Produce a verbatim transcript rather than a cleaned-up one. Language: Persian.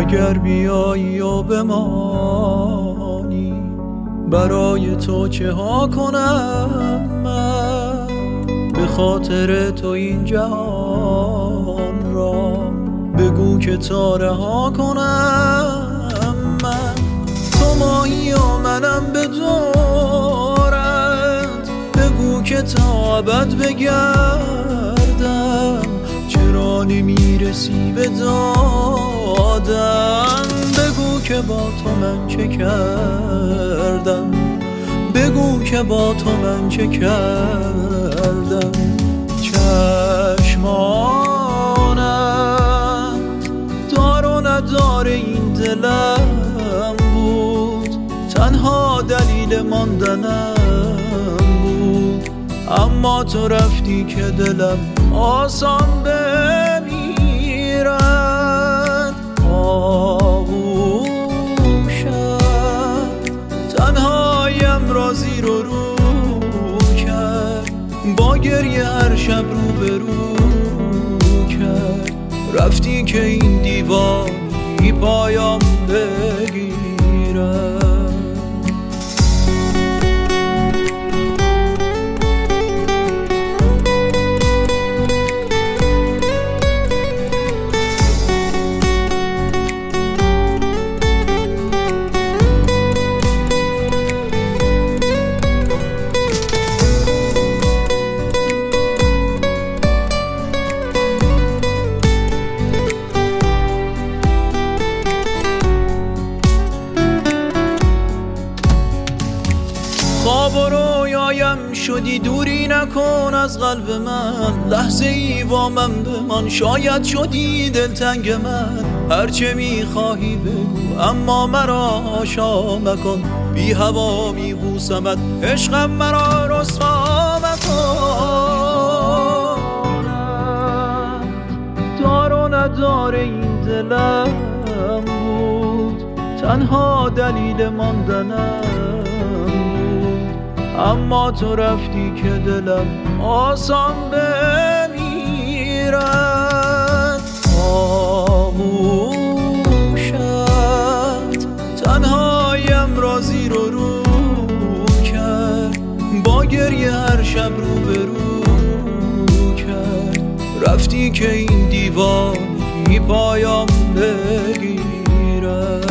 اگر بیایی و بمانی برای تو چه ها کنم من، به خاطر تو این جهان را بگو که تا رها کنم من. تو ماهی و منم به دورت، بگو که تا ابد بگردم، چرا نمیرسی به دادم. بگو که با تو من چه کردم، بگو که با تو من چه کردم. چشمانت دار و ندار این دلم بود، تنها دلیل ماندنم بود. اما تو رفتی که دلم آسان بمیرد. آغوشت تنهایم را زیر و رو کرد، با گریه هر شب رو به رو کرد. رفتی که این دیوانی پایام بگیرد. خواب و رویایم شدی، دوری نکن از قلب من. لحظه ای با من بمان، شاید شدی دلتنگ من. هرچه میخواهی بگو اما مرا حاشا مکن، بی هوا میبوسمت عشقم مرا رسوا مکن. دار و ندار این دلم بود، تنها دلیل ماندنم، اما تو رفتی که دلم آسان بمیرد. آغوشت تنهایم را زیر و رو کرد، با گریه هر شب رو به رو کرد. رفتی که این دیوانی پایام بگیرد.